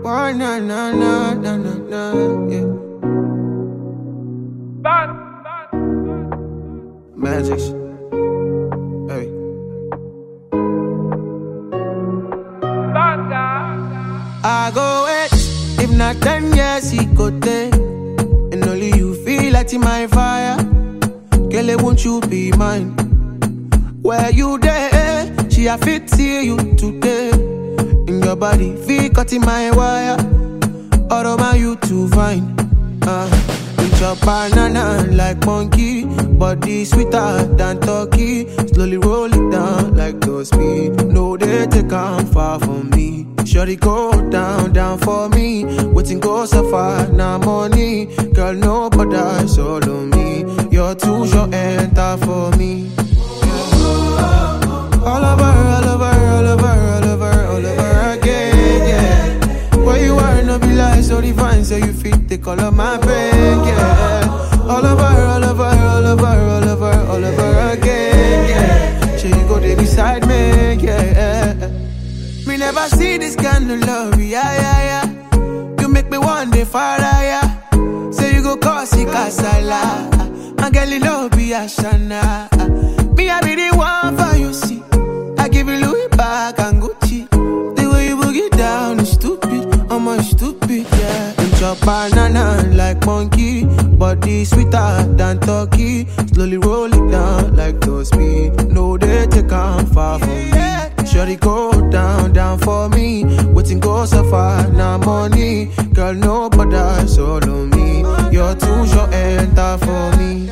Why na na na na na na, yeah. Magic. Hey. I go wait, if not 10 years he go take. And only you feel like in my fire. Girl, won't you be mine? Where you there? She a fit see you today. In your body, feel cut in my wire. All over you too fine. Eat your banana like monkey. Body sweeter than turkey. Slowly roll it down like those speed. No, they take on far from me. Shorty go down, down for me. Waiting go so far, now money. Girl, nobody solo me. You're too short, enter for me. All over, all over, all over, all over, all over again, yeah. Where you are, no be like so divine. So you fit the color my brain, yeah. All over, all over, all over, all over, all over again, yeah. So you go there beside me, yeah. Me never see this kind of love, yeah, yeah, yeah. You make me one day far higher. Say you go cause it casala. And girl, you know be a shana. Me I be the one for you, see. I give you Louis back and Gucci. The way you boogie down is stupid. I'm stupid, yeah. Eat your banana like monkey. Body sweeter than turkey. Slowly roll it down like those speed. No, they take on far from me. Shorty go down, down for me. Waiting go so far, now money. Girl, nobody solo me. You're too short, enter for me.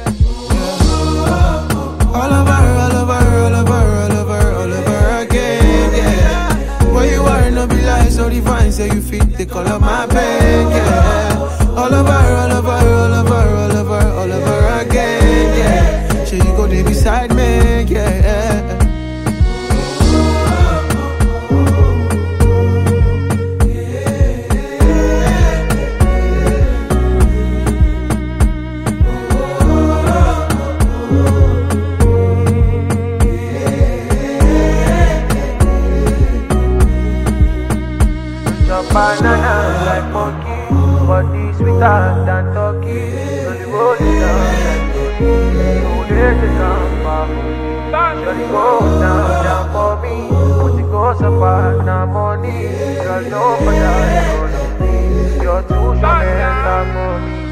All over, all over, all over, all over, all over again, yeah. Where you are, no be like so divine. Say you fit the color my brain, yeah. All over, all over, all over, all over, all over again, yeah. So you go there beside me, yeah. Banana like monkey, body sweeter than turkey. Slowly roll it down like turkey. No, they take on far from me. Shorty go down, down for me. Put it go so far, now money. Girl, nobody solo me. You're too short, and I'm money.